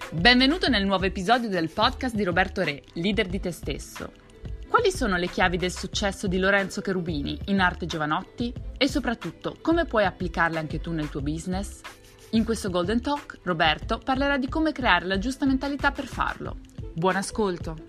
Benvenuto nel nuovo episodio del podcast di Roberto Re, leader di te stesso. Quali sono le chiavi del successo di Lorenzo Cherubini in arte Giovanotti? E soprattutto, come puoi applicarle anche tu nel tuo business? In questo Golden Talk, Roberto parlerà di come creare la giusta mentalità per farlo. Buon ascolto!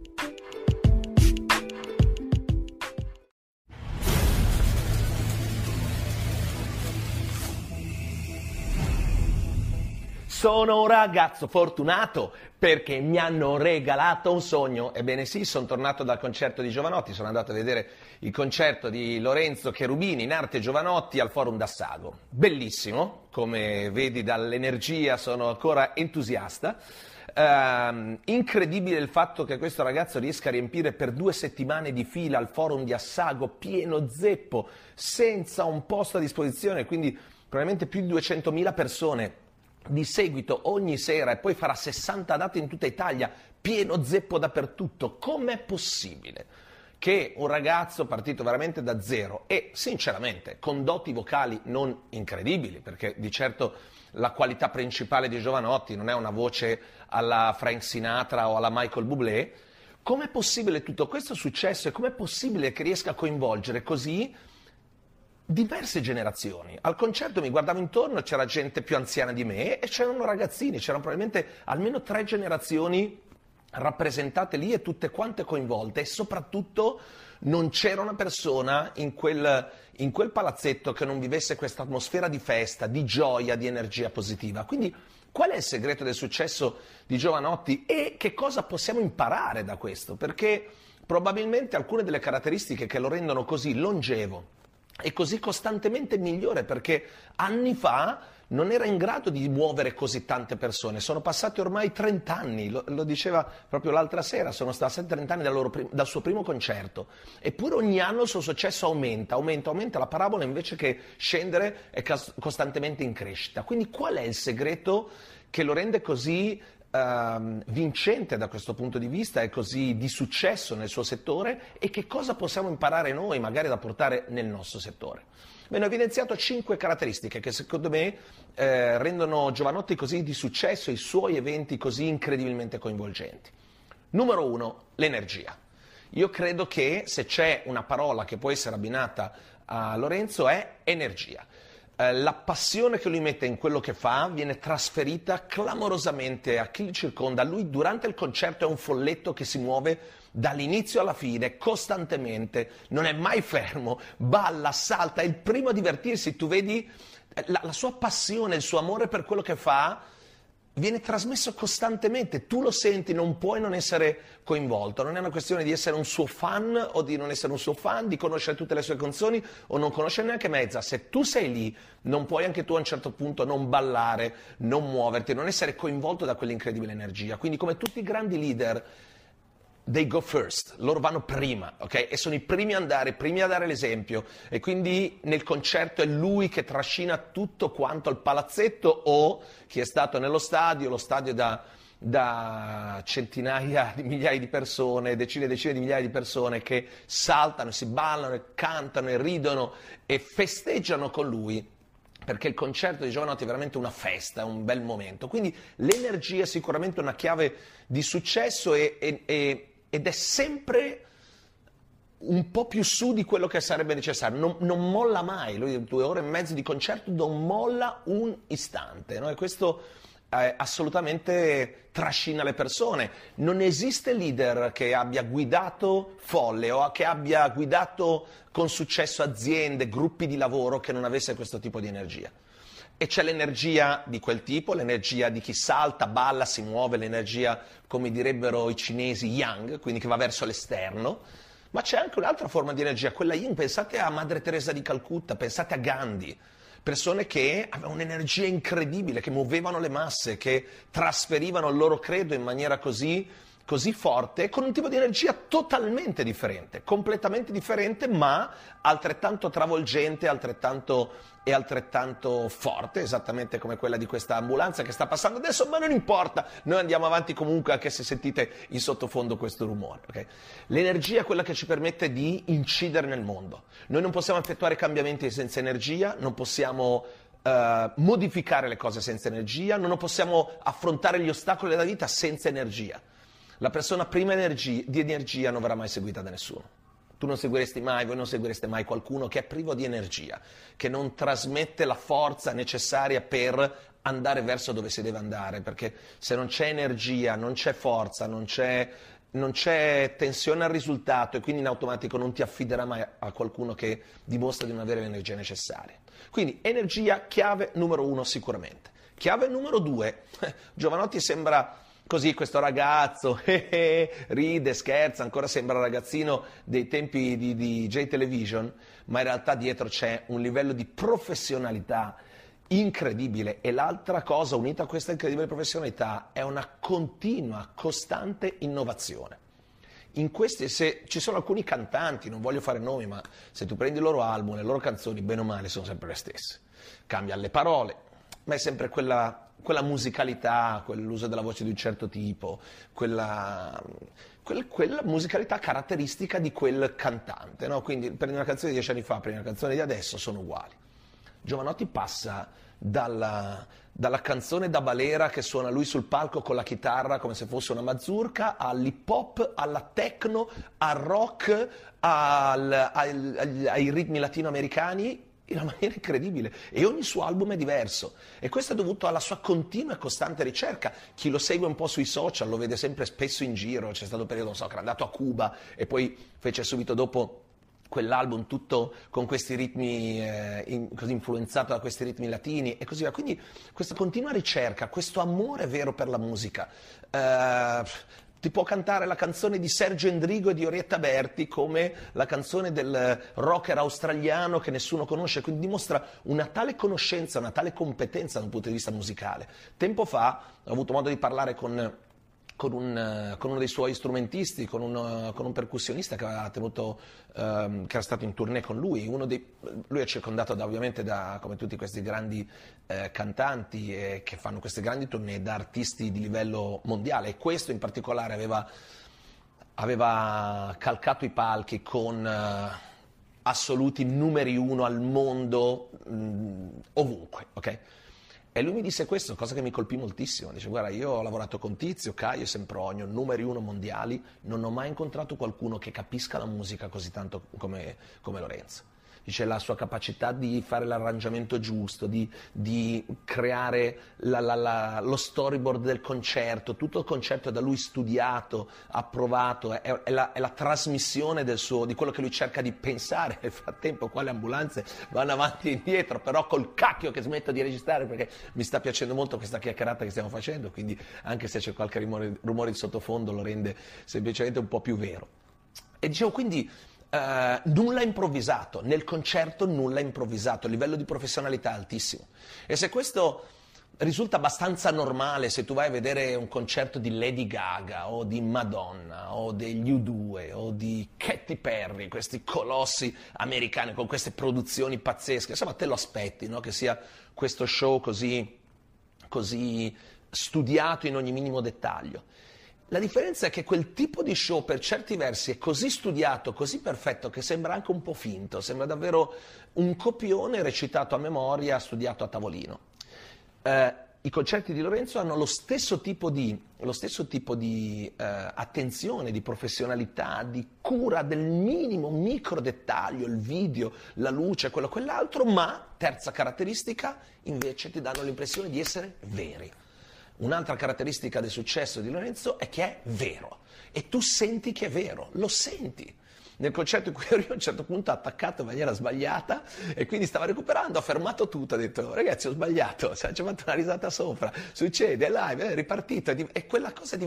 Sono un ragazzo fortunato perché mi hanno regalato un sogno. Ebbene sì, sono tornato dal concerto di Giovanotti, sono andato a vedere il concerto di Lorenzo Cherubini in arte Giovanotti al Forum d'Assago. Bellissimo, come vedi dall'energia sono ancora entusiasta. Incredibile il fatto che questo ragazzo riesca a riempire per 2 settimane di fila il Forum di Assago pieno zeppo, senza un posto a disposizione, quindi probabilmente più di 200.000 persone di seguito ogni sera, e poi farà 60 date in tutta Italia, pieno zeppo dappertutto. Com'è possibile che un ragazzo partito veramente da zero e sinceramente con doti vocali non incredibili, perché di certo la qualità principale di Giovanotti non è una voce alla Frank Sinatra o alla Michael Bublé, com'è possibile tutto questo successo e com'è possibile che riesca a coinvolgere così diverse generazioni? Al concerto mi guardavo intorno, c'era gente più anziana di me e c'erano ragazzini, c'erano probabilmente almeno 3 generazioni rappresentate lì e tutte quante coinvolte, e soprattutto non c'era una persona in quel palazzetto che non vivesse questa atmosfera di festa, di gioia, di energia positiva. Quindi qual è il segreto del successo di Giovanotti e che cosa possiamo imparare da questo? Perché probabilmente alcune delle caratteristiche che lo rendono così longevo e così costantemente migliore, perché anni fa non era in grado di muovere così tante persone. Sono passati ormai 30 anni, lo diceva proprio l'altra sera, sono stati 30 anni dal suo primo concerto, eppure ogni anno il suo successo aumenta, la parabola invece che scendere è costantemente in crescita. Quindi qual è il segreto che lo rende così vincente da questo punto di vista e così di successo nel suo settore, e che cosa possiamo imparare noi magari da portare nel nostro settore? Bene, ho evidenziato 5 caratteristiche che secondo me rendono Giovanotti così di successo e i suoi eventi così incredibilmente coinvolgenti. Numero 1, l'energia. Io credo che se c'è una parola che può essere abbinata a Lorenzo è energia. La passione che lui mette in quello che fa viene trasferita clamorosamente a chi li circonda. Lui durante il concerto è un folletto che si muove dall'inizio alla fine, costantemente, non è mai fermo, balla, salta, è il primo a divertirsi. Tu vedi la sua passione, il suo amore per quello che fa viene trasmesso costantemente, tu lo senti, non puoi non essere coinvolto. Non è una questione di essere un suo fan o di non essere un suo fan, di conoscere tutte le sue canzoni o non conoscere neanche mezza. Se tu sei lì, non puoi anche tu a un certo punto non ballare, non muoverti, non essere coinvolto da quell'incredibile energia. Quindi come tutti i grandi leader, they go first, loro vanno prima, ok? E sono i primi a andare, i primi a dare l'esempio, e quindi nel concerto è lui che trascina tutto quanto al palazzetto, o chi è stato nello stadio, lo stadio da centinaia di migliaia di persone, decine e decine di migliaia di persone che saltano, si ballano, e cantano e ridono e festeggiano con lui, perché il concerto di Giovanotti è veramente una festa, è un bel momento. Quindi l'energia è sicuramente una chiave di successo ed è sempre un po' più su di quello che sarebbe necessario, non molla mai. Lui 2 ore e mezzo di concerto non molla un istante, no? E questo assolutamente trascina le persone. Non esiste leader che abbia guidato folle o che abbia guidato con successo aziende, gruppi di lavoro, che non avesse questo tipo di energia. E c'è l'energia di quel tipo, l'energia di chi salta, balla, si muove, l'energia, come direbbero i cinesi, yang, quindi che va verso l'esterno. Ma c'è anche un'altra forma di energia, quella yin. Pensate a Madre Teresa di Calcutta, pensate a Gandhi, persone che avevano un'energia incredibile, che muovevano le masse, che trasferivano il loro credo in maniera così forte, con un tipo di energia totalmente differente, completamente differente, ma altrettanto travolgente, altrettanto forte, esattamente come quella di questa ambulanza che sta passando adesso, ma non importa, noi andiamo avanti comunque anche se sentite in sottofondo questo rumore. Okay? L'energia è quella che ci permette di incidere nel mondo. Noi non possiamo effettuare cambiamenti senza energia, non possiamo modificare le cose senza energia, non possiamo affrontare gli ostacoli della vita senza energia. La persona priva di energia non verrà mai seguita da nessuno. Voi non seguireste mai qualcuno che è privo di energia, che non trasmette la forza necessaria per andare verso dove si deve andare, perché se non c'è energia, non c'è forza, non c'è tensione al risultato e quindi in automatico non ti affiderà mai a qualcuno che dimostra di non avere l'energia necessaria. Quindi energia, chiave numero 1 sicuramente. Chiave numero 2, Jovanotti sembra così questo ragazzo, ride, scherza, ancora sembra ragazzino dei tempi di J-Television, ma in realtà dietro c'è un livello di professionalità incredibile, e l'altra cosa unita a questa incredibile professionalità è una continua, costante innovazione. Se ci sono alcuni cantanti, non voglio fare nomi, ma se tu prendi il loro album, le loro canzoni, bene o male, sono sempre le stesse. Cambiano le parole, ma è sempre quella musicalità, l'uso della voce di un certo tipo, quella musicalità caratteristica di quel cantante, no? Quindi prendi una canzone di 10 anni fa, prendi una canzone di adesso, sono uguali. Jovanotti passa dalla canzone da balera che suona lui sul palco con la chitarra come se fosse una mazurka, all'hip hop, alla techno, al rock, ai ritmi latinoamericani in una maniera incredibile, e ogni suo album è diverso, e questo è dovuto alla sua continua e costante ricerca. Chi lo segue un po' sui social lo vede sempre spesso in giro. C'è stato un periodo, non so, che era andato a Cuba e poi fece subito dopo quell'album tutto con questi ritmi, così influenzato da questi ritmi latini e così via. Quindi questa continua ricerca, questo amore vero per la musica. Ti può cantare la canzone di Sergio Endrigo e di Orietta Berti come la canzone del rocker australiano che nessuno conosce, quindi dimostra una tale conoscenza, una tale competenza da un punto di vista musicale. Tempo fa ho avuto modo di parlare con uno dei suoi strumentisti, con un percussionista che aveva tenuto, che era stato in tournée con lui. Lui è circondato ovviamente come tutti questi grandi cantanti che fanno queste grandi tournée, da artisti di livello mondiale, e questo in particolare aveva calcato i palchi con assoluti numeri 1 al mondo, ovunque, ok? E lui mi disse questo, cosa che mi colpì moltissimo. Dice: guarda, io ho lavorato con Tizio, Caio e Sempronio, numeri 1 mondiali, non ho mai incontrato qualcuno che capisca la musica così tanto come Lorenzo. Dice: la sua capacità di fare l'arrangiamento giusto, di creare lo storyboard del concerto, tutto il concerto è da lui studiato, approvato, è la trasmissione di quello che lui cerca di pensare. Nel frattempo qua le ambulanze vanno avanti e indietro, però col cacchio che smetto di registrare perché mi sta piacendo molto questa chiacchierata che stiamo facendo, quindi anche se c'è qualche rumore di sottofondo lo rende semplicemente un po' più vero. E dicevo, quindi nulla improvvisato, nel concerto nulla improvvisato, livello di professionalità altissimo. E se questo risulta abbastanza normale, se tu vai a vedere un concerto di Lady Gaga o di Madonna o degli U2 o di Katy Perry, questi colossi americani con queste produzioni pazzesche, insomma te lo aspetti, no? Che sia questo show così studiato in ogni minimo dettaglio. La differenza è che quel tipo di show per certi versi è così studiato, così perfetto, che sembra anche un po' finto, sembra davvero un copione recitato a memoria, studiato a tavolino. I concerti di Lorenzo hanno lo stesso tipo di attenzione, di professionalità, di cura del minimo micro dettaglio, il video, la luce, quello, quell'altro, ma, terza caratteristica, invece ti danno l'impressione di essere veri. Un'altra caratteristica del successo di Lorenzo è che è vero, e tu senti che è vero, lo senti. Nel concerto in cui ero io, a un certo punto ha attaccato in maniera sbagliata e quindi stava recuperando, ha fermato tutto, ha detto: ragazzi, ho sbagliato, ci ha fatto una risata sopra, succede, è live, è ripartito, e quella cosa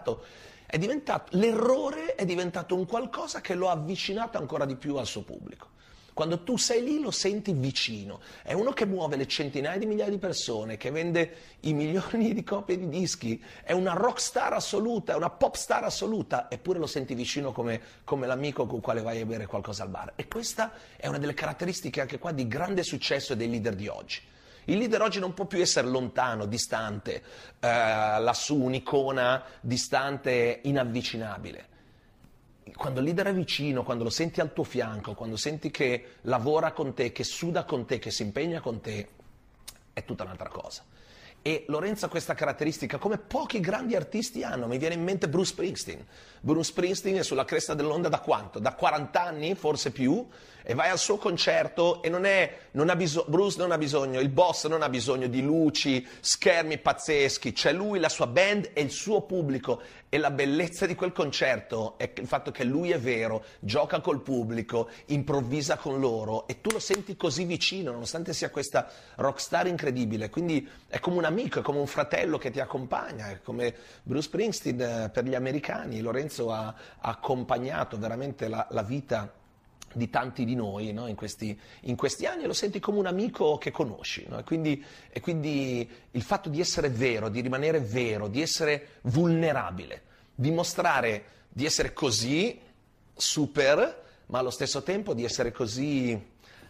l'errore è diventato un qualcosa che lo ha avvicinato ancora di più al suo pubblico. Quando tu sei lì lo senti vicino, è uno che muove le centinaia di migliaia di persone, che vende i milioni di copie di dischi, è una rock star assoluta, è una pop star assoluta, eppure lo senti vicino come l'amico con il quale vai a bere qualcosa al bar. E questa è una delle caratteristiche anche qua di grande successo dei leader di oggi. Il leader oggi non può più essere lontano, distante, lassù un'icona distante, inavvicinabile. Quando il leader è vicino, quando lo senti al tuo fianco, quando senti che lavora con te, che suda con te, che si impegna con te, è tutta un'altra cosa. E Lorenzo ha questa caratteristica come pochi grandi artisti hanno. Mi viene in mente Bruce Springsteen. Bruce Springsteen è sulla cresta dell'onda da quanto? Da 40 anni, forse più, e vai al suo concerto e Bruce non ha bisogno, il boss non ha bisogno di luci, schermi pazzeschi, c'è lui, la sua band e il suo pubblico. E la bellezza di quel concerto è il fatto che lui è vero, gioca col pubblico, improvvisa con loro e tu lo senti così vicino, nonostante sia questa rockstar incredibile. Quindi è come un amico, è come un fratello che ti accompagna, è come Bruce Springsteen per gli americani. Lorenzo ha accompagnato veramente la vita di tanti di noi, no? in questi anni, e lo senti come un amico che conosci, no? E quindi il fatto di essere vero, di rimanere vero, di essere vulnerabile, dimostrare di essere così super, ma allo stesso tempo di essere così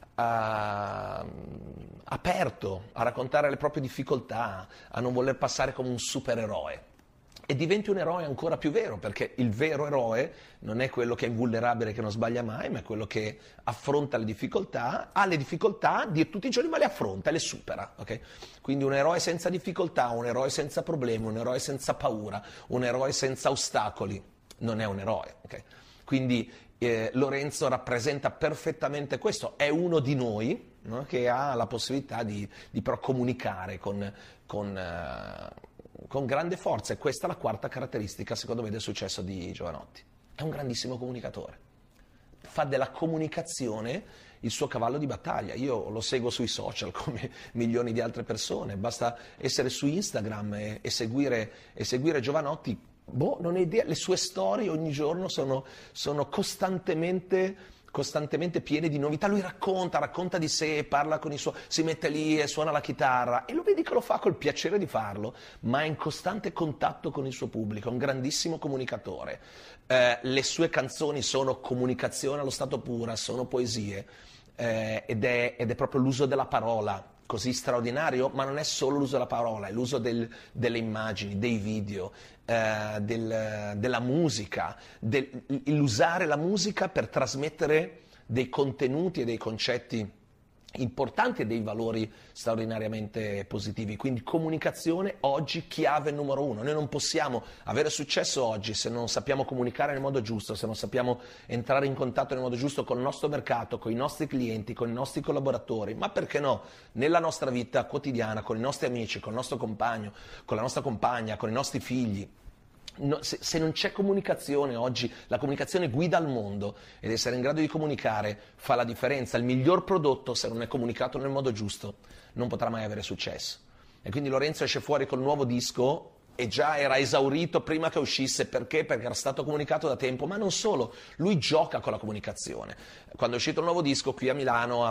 aperto a raccontare le proprie difficoltà, a non voler passare come un supereroe. E diventi un eroe ancora più vero, perché il vero eroe non è quello che è invulnerabile, che non sbaglia mai, ma è quello che affronta le difficoltà, ha le difficoltà di tutti i giorni, ma le affronta e le supera. Okay? Quindi un eroe senza difficoltà, un eroe senza problemi, un eroe senza paura, un eroe senza ostacoli, non è un eroe. Okay? Quindi Lorenzo rappresenta perfettamente questo, è uno di noi, no? Che ha la possibilità di però comunicare con grande forza, e questa è la quarta caratteristica secondo me del successo di Jovanotti. È un grandissimo comunicatore, fa della comunicazione il suo cavallo di battaglia. Io lo seguo sui social come milioni di altre persone, basta essere su Instagram e seguire Jovanotti. Non ho idea, le sue storie ogni giorno sono costantemente piene di novità. Lui racconta di sé, parla con si mette lì e suona la chitarra, e lo vedi che lo fa col piacere di farlo, ma è in costante contatto con il suo pubblico, è un grandissimo comunicatore. Le sue canzoni sono comunicazione allo stato puro, sono poesie, ed è proprio l'uso della parola così straordinario, ma non è solo l'uso della parola, è l'uso delle immagini, dei video, della musica, l'usare la musica per trasmettere dei contenuti e dei concetti importanti e dei valori straordinariamente positivi. Quindi comunicazione oggi chiave numero uno. Noi non possiamo avere successo oggi se non sappiamo comunicare nel modo giusto, se non sappiamo entrare in contatto nel modo giusto con il nostro mercato, con i nostri clienti, con i nostri collaboratori, ma perché no, nella nostra vita quotidiana, con i nostri amici, con il nostro compagno, con la nostra compagna, con i nostri figli. No, se non c'è comunicazione oggi, la comunicazione guida il mondo, ed essere in grado di comunicare fa la differenza. Il miglior prodotto, se non è comunicato nel modo giusto, non potrà mai avere successo. E quindi Lorenzo esce fuori col nuovo disco e già era esaurito prima che uscisse. Perché? Perché era stato comunicato da tempo, ma non solo, lui gioca con la comunicazione. Quando è uscito il nuovo disco qui a Milano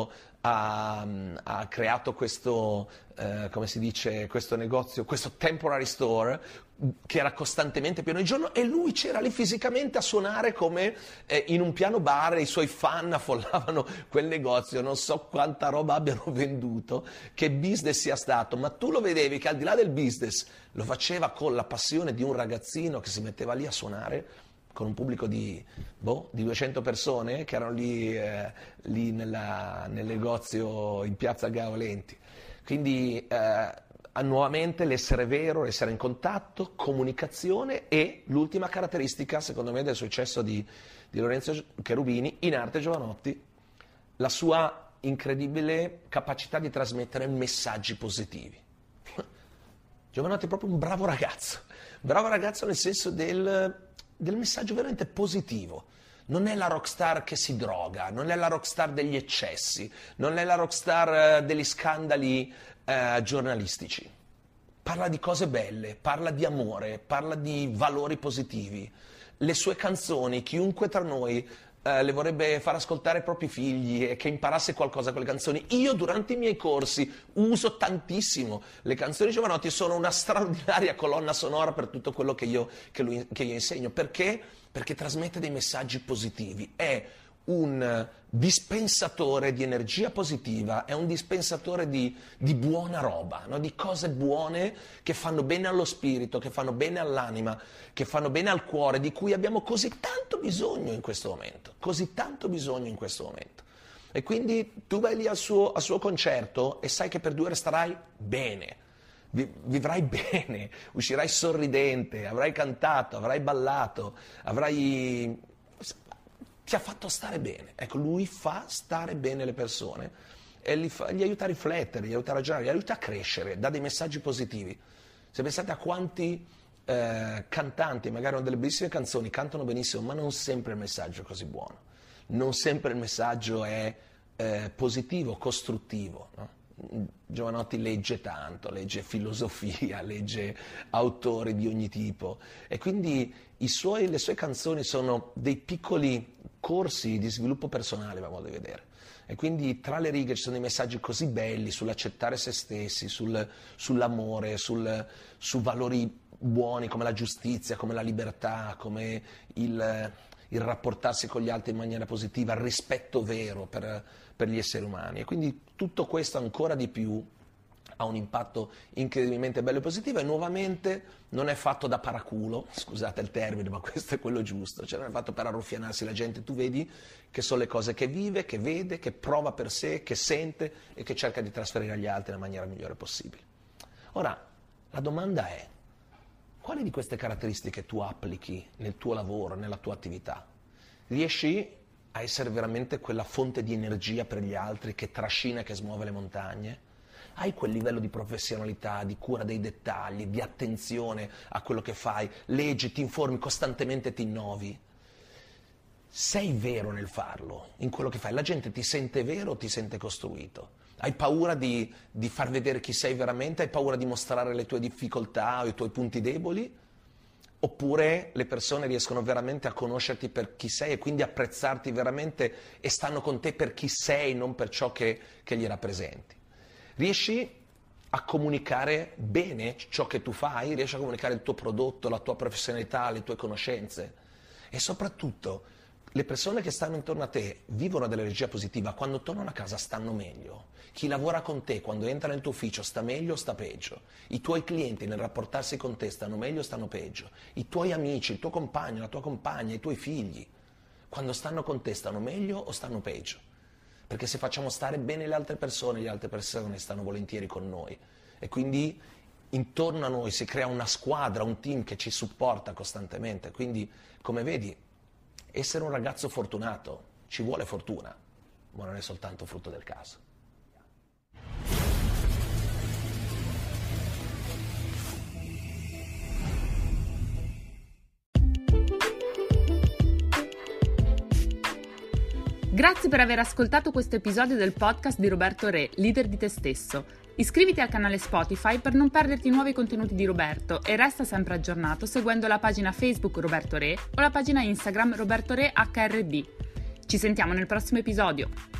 ha creato questo, come si dice, questo negozio, questo temporary store, che era costantemente pieno di giorno, e lui c'era lì fisicamente a suonare come in un piano bar, e i suoi fan affollavano quel negozio. Non so quanta roba abbiano venduto, che business sia stato, ma tu lo vedevi che al di là del business lo faceva con la passione di un ragazzino che si metteva lì a suonare con un pubblico di 200 persone che erano lì nel negozio in piazza Gaolenti. Quindi nuovamente l'essere vero, l'essere in contatto, comunicazione, e l'ultima caratteristica secondo me del successo di Lorenzo Cherubini in arte Jovanotti, la sua incredibile capacità di trasmettere messaggi positivi. Jovanotti è proprio un bravo ragazzo nel senso del messaggio veramente positivo. Non è la rockstar che si droga, non è la rockstar degli eccessi, non è la rockstar degli scandali giornalistici. Parla di cose belle, parla di amore, parla di valori positivi. Le sue canzoni, chiunque tra noi le vorrebbe far ascoltare ai propri figli e che imparasse qualcosa con le canzoni. Io durante i miei corsi uso tantissimo le canzoni di Jovanotti, sono una straordinaria colonna sonora per tutto quello che io insegno. Perché? Perché trasmette dei messaggi positivi, è un dispensatore di energia positiva, è un dispensatore di buona roba, no? Di cose buone che fanno bene allo spirito, che fanno bene all'anima, che fanno bene al cuore, di cui abbiamo così tanto bisogno in questo momento, E quindi tu vai lì al suo concerto e sai che per 2 ore starai bene, vivrai bene, uscirai sorridente, avrai cantato, avrai ballato, ti ha fatto stare bene. Ecco, lui fa stare bene le persone e gli aiuta a riflettere, gli aiuta a ragionare, gli aiuta a crescere, dà dei messaggi positivi. Se pensate a quanti cantanti, magari hanno delle bellissime canzoni, cantano benissimo, ma non sempre il messaggio è così buono. Non sempre il messaggio è positivo, costruttivo. No? Giovanotti legge tanto, legge filosofia, legge autori di ogni tipo e quindi le sue canzoni sono dei piccoli corsi di sviluppo personale, a modo di vedere. E quindi tra le righe ci sono dei messaggi così belli sull'accettare se stessi, sull'amore, su valori buoni come la giustizia, come la libertà, come il rapportarsi con gli altri in maniera positiva, il rispetto vero per gli esseri umani. E quindi tutto questo ancora di più ha un impatto incredibilmente bello e positivo e nuovamente non è fatto da paraculo, scusate il termine, ma questo è quello giusto, cioè non è fatto per arruffianarsi la gente, tu vedi che sono le cose che vive, che vede, che prova per sé, che sente e che cerca di trasferire agli altri nella maniera migliore possibile. Ora, la domanda è: quali di queste caratteristiche tu applichi nel tuo lavoro, nella tua attività? Riesci a essere veramente quella fonte di energia per gli altri che trascina e che smuove le montagne? Hai quel livello di professionalità, di cura dei dettagli, di attenzione a quello che fai? Leggi, ti informi, costantemente ti innovi? Sei vero nel farlo, in quello che fai? La gente ti sente vero o ti sente costruito? Hai paura di far vedere chi sei veramente? Hai paura di mostrare le tue difficoltà o i tuoi punti deboli? Oppure le persone riescono veramente a conoscerti per chi sei e quindi apprezzarti veramente e stanno con te per chi sei, non per ciò che gli rappresenti? Riesci a comunicare bene ciò che tu fai? Riesci a comunicare il tuo prodotto, la tua professionalità, le tue conoscenze? E soprattutto, le persone che stanno intorno a te vivono dell'energia positiva, quando tornano a casa stanno meglio. Chi lavora con te, quando entra nel tuo ufficio, sta meglio o sta peggio? I tuoi clienti nel rapportarsi con te stanno meglio o stanno peggio? I tuoi amici, il tuo compagno, la tua compagna, i tuoi figli, quando stanno con te stanno meglio o stanno peggio? Perché se facciamo stare bene le altre persone stanno volentieri con noi. E quindi intorno a noi si crea una squadra, un team che ci supporta costantemente. Quindi, come vedi, essere un ragazzo fortunato ci vuole fortuna, ma non è soltanto frutto del caso. Grazie per aver ascoltato questo episodio del podcast di Roberto Re, leader di te stesso. Iscriviti al canale Spotify per non perderti nuovi contenuti di Roberto e resta sempre aggiornato seguendo la pagina Facebook Roberto Re o la pagina Instagram Roberto Re HRD. Ci sentiamo nel prossimo episodio.